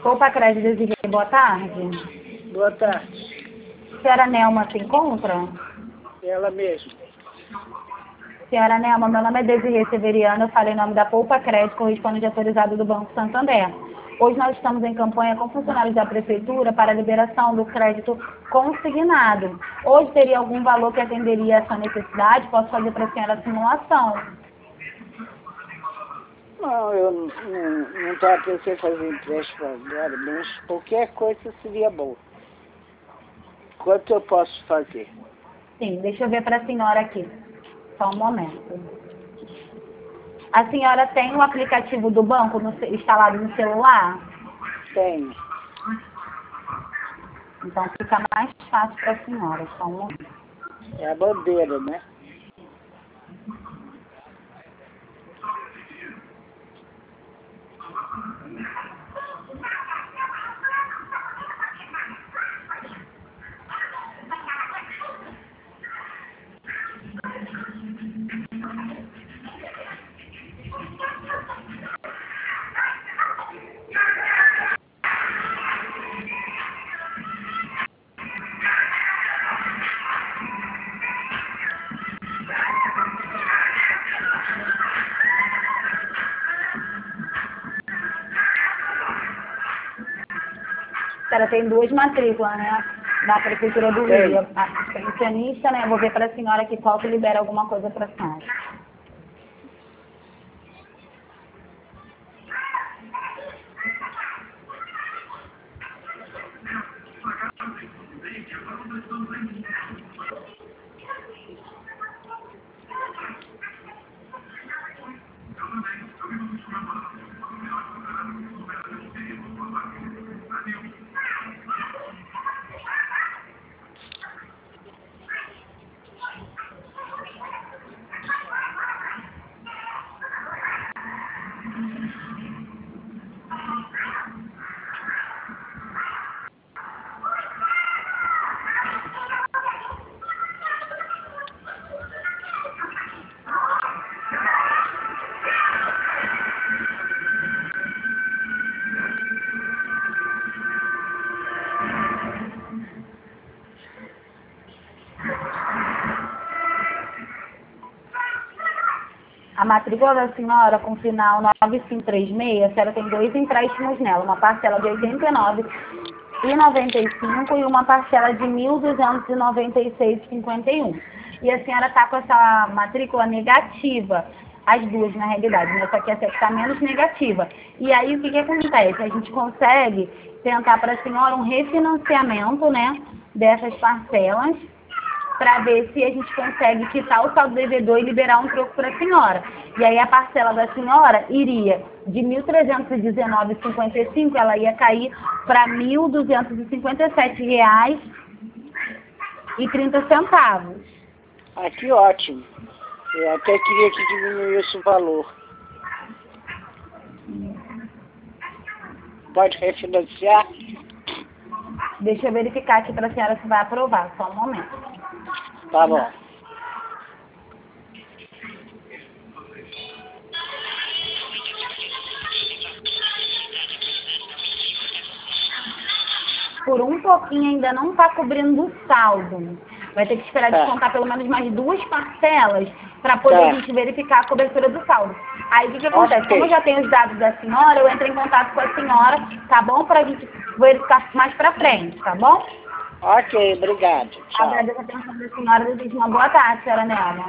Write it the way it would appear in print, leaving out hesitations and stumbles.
Poupa Crédito Desirê, boa tarde. Boa tarde. Senhora Nelma se encontra? Ela mesma. Senhora Nelma, meu nome é Desirê Severiano, eu falei em nome da Poupa Crédito, correspondente autorizado do Banco Santander. Hoje nós estamos em campanha com funcionários da Prefeitura para a liberação do crédito consignado. Hoje teria algum valor que atenderia a sua necessidade? Posso fazer para a senhora a simulação? Não, eu não estava pensando em fazer empréstimo agora, mas qualquer coisa seria bom. Quanto eu posso fazer? Sim, deixa eu ver para a senhora aqui. Só um momento. A senhora tem o aplicativo do banco instalado no celular? Tenho. Então fica mais fácil para a senhora. Só um momento. É a bandeira, né? A senhora tem duas matrículas, né? Da Prefeitura do Rio. A pensionista, né? Eu vou ver para a senhora aqui qual que libera alguma coisa para a senhora. A matrícula da senhora, com final 9536, a senhora tem dois empréstimos nela, uma parcela de R$ 89,95 e uma parcela de R$ 1.296,51. E a senhora está com essa matrícula negativa, as duas na realidade, né? Só que essa está menos negativa. E aí o que acontece? A gente consegue tentar para a senhora um refinanciamento, né, dessas parcelas, para ver se a gente consegue quitar o saldo devedor e liberar um troco para a senhora. E aí a parcela da senhora iria de R$ 1.319,55, ela ia cair para R$ 1.257,30. Ah, que ótimo. Eu até queria que diminuísse o valor. Pode refinanciar? Deixa eu verificar aqui para a senhora se vai aprovar, só um momento. Tá bom. Por um pouquinho ainda não está cobrindo o saldo. Vai ter que esperar descontar pelo menos mais duas parcelas para poder a gente verificar a cobertura do saldo. Aí o que acontece? Como eu já tenho os dados da senhora, eu entro em contato com a senhora, tá bom? Para a gente verificar mais para frente, tá bom? Ok, obrigado. Tchau. Agradeço a atenção da senhora. Desejo uma boa tarde, senhora Nelma.